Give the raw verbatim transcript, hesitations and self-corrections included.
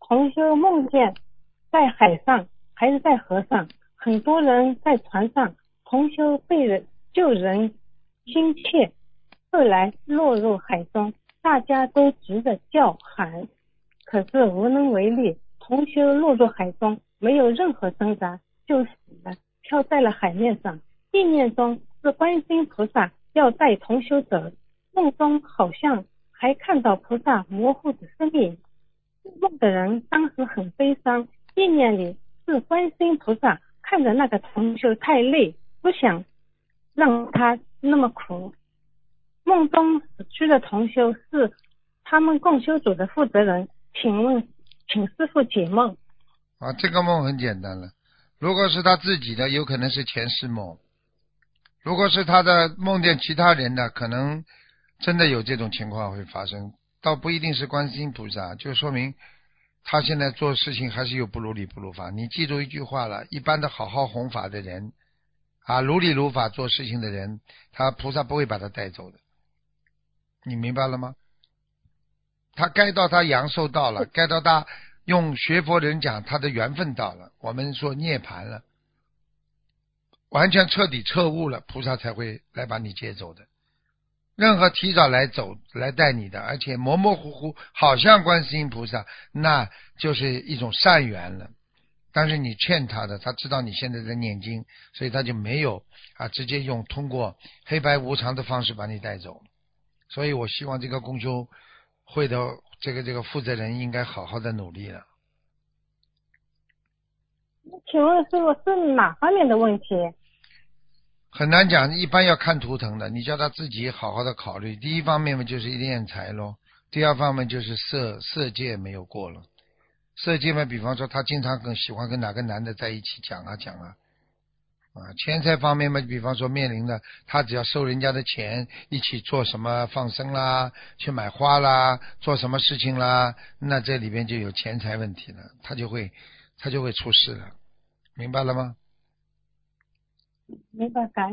同修梦见在海上还是在河上，很多人在船上，同修被人救人心切，后来落入海中，大家都急着叫喊，可是无能为力，同修落入海中，没有任何挣扎就死了，飘在了海面上。意念中是观世音菩萨要带同修走，梦中好像还看到菩萨模糊的身影。梦的人当时很悲伤，意念里是观世音菩萨看着那个同修太累，不想让他那么苦。梦中死去的同修是他们共修组的负责人，请问请师父解梦。 啊，这个梦很简单了，如果是他自己的，有可能是前世梦；如果是他的梦见其他人的，可能真的有这种情况会发生，倒不一定是观世音菩萨，就说明他现在做事情还是有不如理不如法。你记住一句话了，一般的好好弘法的人啊，如理如法做事情的人，他菩萨不会把他带走的，你明白了吗？他该到他阳寿到了，该到他用学佛人讲他的缘分到了，我们说涅槃了，完全彻底彻悟了，菩萨才会来把你接走的。任何提早来走来带你的，而且模模糊糊好像观世音菩萨，那就是一种善缘了。但是你欠他的，他知道你现在在念经，所以他就没有啊直接用通过黑白无常的方式把你带走。所以我希望这个共修会的这个这个负责人应该好好的努力了。 请问师父是哪方面的问题？ 很难讲，一般要看图腾的，你叫他自己好好的考虑。第一方面嘛就是敛财咯，第二方面就是色色戒没有过了。色戒嘛，比方说他经常跟喜欢跟哪个男的在一起讲啊讲啊啊。钱财方面嘛，比方说面临的他只要收人家的钱，一起做什么放生啦，去买花啦，做什么事情啦，那这里边就有钱财问题了，他就会他就会出事了，明白了吗？ 明白感